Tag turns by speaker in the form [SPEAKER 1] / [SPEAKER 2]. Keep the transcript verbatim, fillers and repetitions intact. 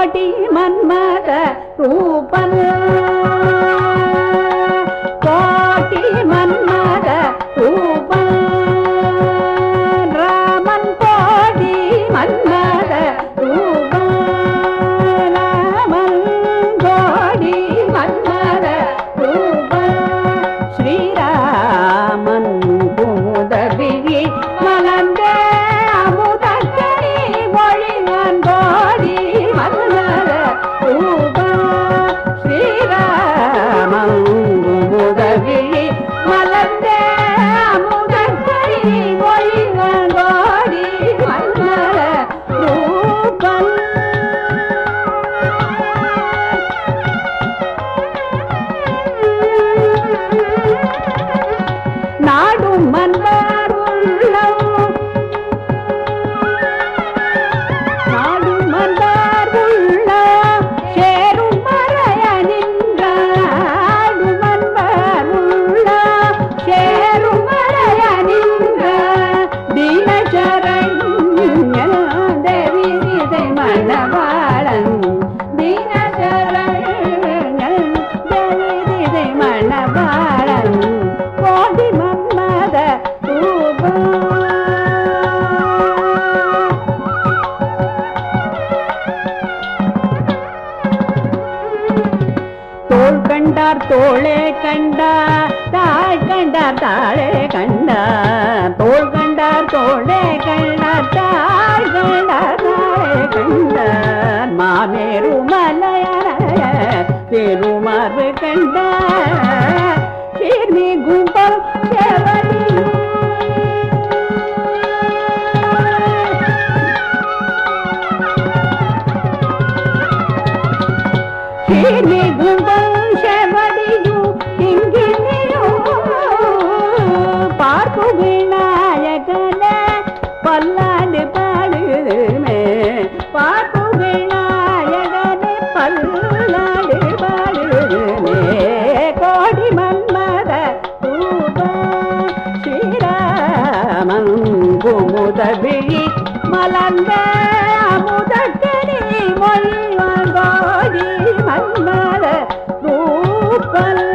[SPEAKER 1] கோடி மன்மத ரூபன் கோடி மன்மத ரூபன் ராமன் கோடி மன்மத ரூபன் ராமன் கோடி மன்மத ரூபன் ஸ்ரீராமன் குமுதவிழி மலர்ந்தே அமுதக்கனி மொழிவன் கோடி மன்மத ரூபன் ஸ்ரீராமன் குமுதவிழி மலர்ந்தே அமுதக்கனி மொழிவன் கோடி மன்மத ரூபன் நாடும் மன்னர் உள்ளம் நாடும் மன்னர் உள்ளம் சேரும் மறைய நின்ற நாடும் மன்னர் உள்ளம் சேரும் மறைய நின்ற தீனசரண்யன் தேவி இதை மணவாளன் தீனசரண்யன் தேவி இதை மணவாளன் கோடி மன்மத ரூபன் தோள் கண்டார் தோளே கண்டார் தாழ் கண்டார் தாழே கண்டார் தோள் கண்டார் தோளே கண்டார் தாழ் கண்டார் தாழே கண்டார் மாமேரு மலையர திருமாறு கண்டார் சீர்மி கும்பல் செவடி சீர்மி கும்பல் செவடியு இங்கினியோ பார்ப்பு விநாயகன பல்லாண்டு பாடுமே பார்ப்பு விநாயகன பல்லாண்டு பாடுமே கோடி மன்மத ரூபன் ஸ்ரீராமன் குமுதவிழி மலர்ந்த அமுதக்கனி மொழிவன் கோடி மன்மத ரூபன்